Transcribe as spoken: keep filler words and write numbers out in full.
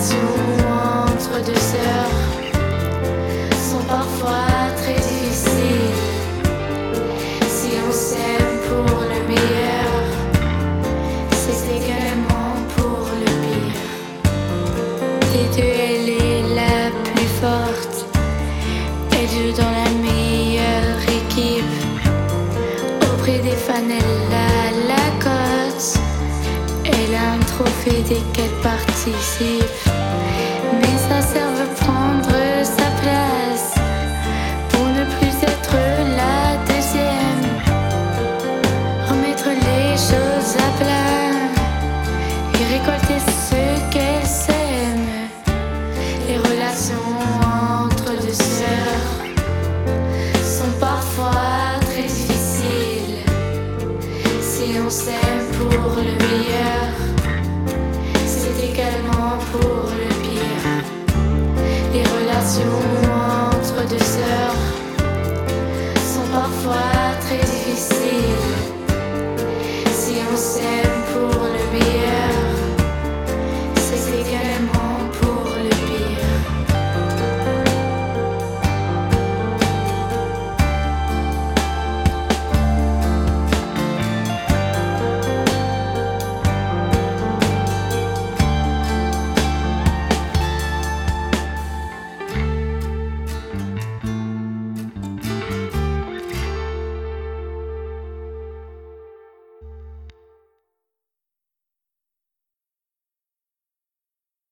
entre deux sœurs sont parfois très difficiles. Si on s'aime pour le meilleur, c'est également pour le pire. Des deux, elle est la plus forte. Elle joue dans la meilleure équipe. Auprès des fans, elle a la cote. Elle a un trophée dès qu'elle participe. Mais sa sœur veut prendre sa place pour ne plus être la deuxième. Remettre les choses à plat et récolter ce qu'elle sème. Les relations entre deux sœurs sont parfois très difficiles. Si on s'aime pour le meilleur, c'est également pour le pire. Les relations entre deux sœurs sont parfois très difficiles. Si on s'aime